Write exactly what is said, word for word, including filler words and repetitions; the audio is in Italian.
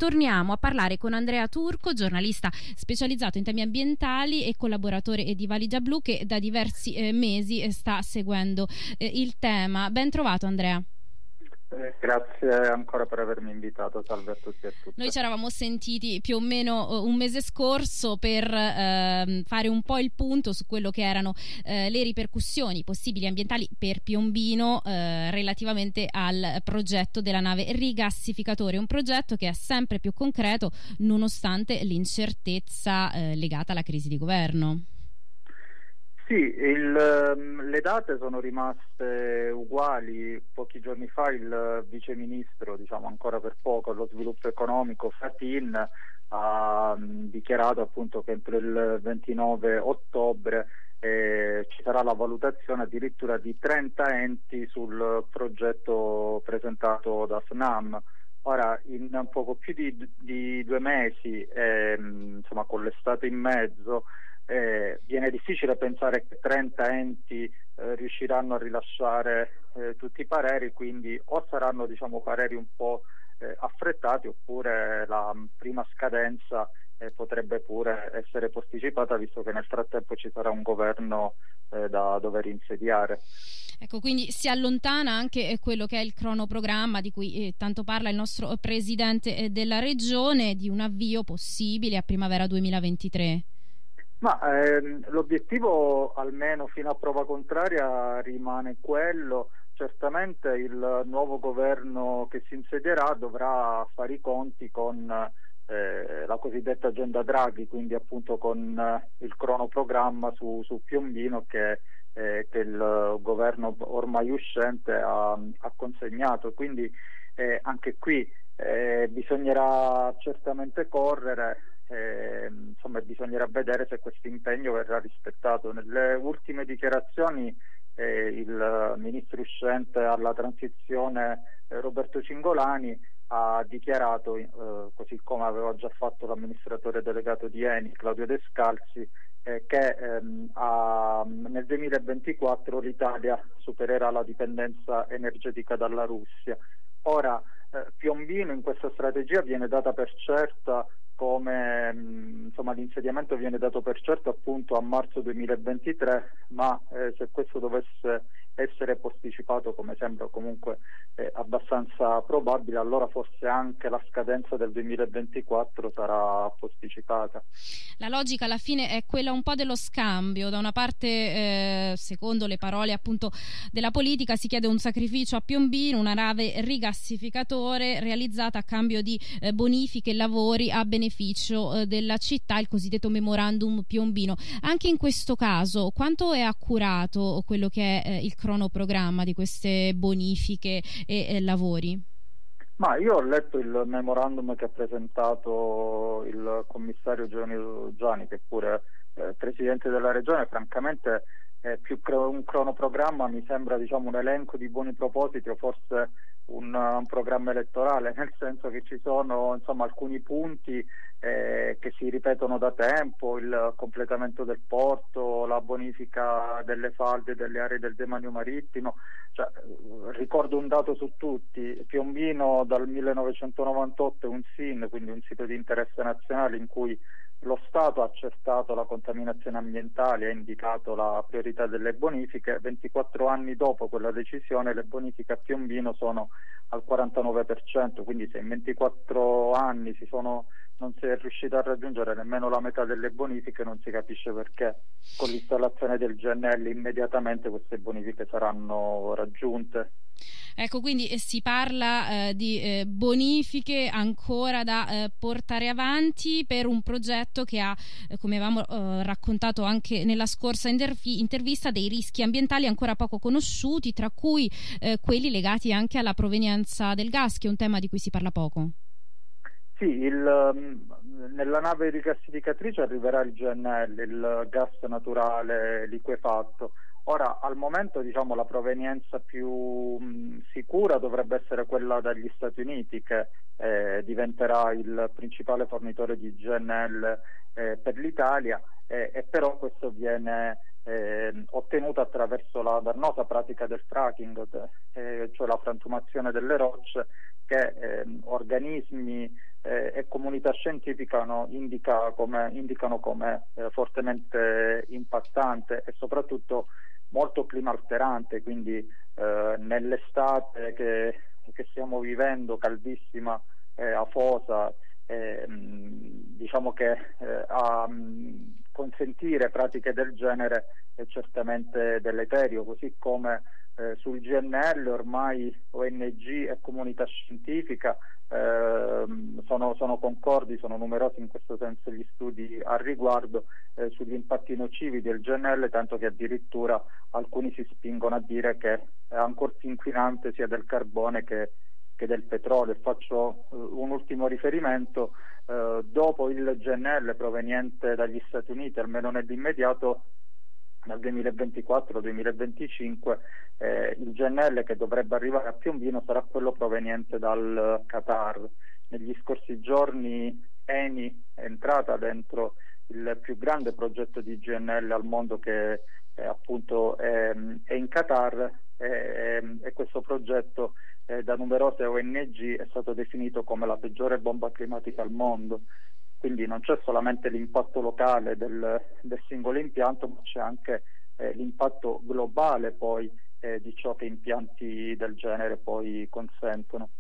torniamo a parlare con Andrea Turco, giornalista specializzato in temi ambientali e collaboratore di Valigia Blu, che da diversi eh, mesi sta seguendo eh, il tema. Ben trovato, Andrea. Eh, grazie ancora per avermi invitato, salve a tutti e a tutte. Noi ci eravamo sentiti più o meno un mese scorso per eh, fare un po' il punto su quello che erano eh, le ripercussioni possibili ambientali per Piombino eh, relativamente al progetto della nave rigassificatore, un progetto che è sempre più concreto nonostante l'incertezza eh, legata alla crisi di governo. Sì, il, le date sono rimaste uguali. Pochi giorni fa il viceministro, diciamo ancora per poco, allo sviluppo economico, Fatin, ha dichiarato appunto che entro il ventinove ottobre eh, ci sarà la valutazione addirittura di trenta enti sul progetto presentato da SNAM. Ora, in poco più di, di due mesi, eh, insomma con l'estate in mezzo, Eh, viene difficile pensare che trenta enti eh, riusciranno a rilasciare eh, tutti i pareri, quindi o saranno diciamo pareri un po' eh, affrettati, oppure la prima scadenza eh, potrebbe pure essere posticipata, visto che nel frattempo ci sarà un governo eh, da dover insediare. Ecco, quindi si allontana anche quello che è il cronoprogramma di cui eh, tanto parla il nostro presidente eh, della regione, di un avvio possibile a primavera duemilaventitré. Ma ehm, l'obiettivo, almeno fino a prova contraria, rimane quello. Certamente il nuovo governo che si insedierà dovrà fare i conti con eh, la cosiddetta agenda Draghi, quindi appunto con eh, il cronoprogramma su, su Piombino che, eh, che il governo ormai uscente ha, ha consegnato. Quindi eh, anche qui eh, bisognerà certamente correre. Eh, insomma bisognerà vedere se questo impegno verrà rispettato. Nelle ultime dichiarazioni eh, il ministro uscente alla transizione eh, Roberto Cingolani ha dichiarato, eh, così come aveva già fatto l'amministratore delegato di Eni Claudio Descalzi, eh, che ehm, a, nel duemilaventiquattro l'Italia supererà la dipendenza energetica dalla Russia. Ora eh, Piombino in questa strategia viene data per certa come insomma l'insediamento viene dato per certo appunto a marzo duemilaventitré, ma eh, se questo dovesse essere posticipato, come sembra comunque eh, abbastanza probabile, allora forse anche la scadenza del duemilaventiquattro sarà posticipata. La logica alla fine è quella un po' dello scambio. Da una parte, eh, secondo le parole appunto della politica, si chiede un sacrificio a Piombino, una nave rigassificatore realizzata a cambio di eh, bonifiche e lavori a beneficio eh, della città, il cosiddetto memorandum Piombino. Anche in questo caso, quanto è accurato quello che è eh, il cronoprogramma di queste bonifiche e eh, lavori? Ma io ho letto il memorandum che ha presentato il commissario Giovanni Giani, che è pure eh, presidente della regione. Francamente eh, più che un cronoprogramma mi sembra diciamo un elenco di buoni propositi, o forse un, un programma elettorale, nel senso che ci sono insomma alcuni punti eh, che si ripetono da tempo: il completamento del porto, la bonifica delle falde delle aree del demanio marittimo. Cioè, ricordo un dato su tutti: Piombino dal millenovecentonovantotto è un S I N, quindi un sito di interesse nazionale in cui lo Stato ha accertato la contaminazione ambientale e ha indicato la priorità delle bonifiche. ventiquattro anni dopo quella decisione le bonifiche a Piombino sono al quarantanove per cento, quindi se in ventiquattro anni si sono, non si è riuscito a raggiungere nemmeno la metà delle bonifiche, non si capisce perché con l'installazione del G N L immediatamente queste bonifiche saranno raggiunte. Ecco, quindi eh, si parla eh, di eh, bonifiche ancora da eh, portare avanti per un progetto che ha, eh, come avevamo eh, raccontato anche nella scorsa intervi- intervista, dei rischi ambientali ancora poco conosciuti, tra cui eh, quelli legati anche alla provenienza del gas, che è un tema di cui si parla poco. Sì, il, nella nave rigassificatrice arriverà il G N L, il gas naturale liquefatto. Ora, al momento, diciamo, la provenienza più mh, sicura dovrebbe essere quella dagli Stati Uniti, che eh, diventerà il principale fornitore di G N L eh, per l'Italia, eh, e però questo viene eh, ottenuto attraverso la dannosa pratica del fracking, eh, cioè la frantumazione delle rocce, che eh, organismi eh, comunità scientifiche no, indica come, indicano come eh, fortemente impattante e soprattutto molto clima alterante, quindi eh, nell'estate che, che stiamo vivendo, caldissima, eh, afosa, eh, mh, diciamo che eh, a mh, consentire pratiche del genere è certamente deleterio, così come eh, sul G N L ormai O N G e comunità scientifica eh, sono, sono concordi, sono numerosi in questo senso gli studi al riguardo eh, sugli impatti nocivi del G N L, tanto che addirittura alcuni si spingono a dire che è ancora più inquinante sia del carbone che, che del petrolio. Faccio uh, un ultimo riferimento, uh, dopo il G N L proveniente dagli Stati Uniti, almeno nell'immediato, nel duemilaventiquattro duemilaventicinque eh, il G N L che dovrebbe arrivare a Piombino sarà quello proveniente dal Qatar. Negli scorsi giorni Eni è entrata dentro il più grande progetto di G N L al mondo che eh, appunto è, è in Qatar e, e questo progetto eh, da numerose O N G è stato definito come la peggiore bomba climatica al mondo. Quindi non c'è solamente l'impatto locale del, del singolo impianto, ma c'è anche eh, l'impatto globale poi eh, di ciò che impianti del genere poi consentono.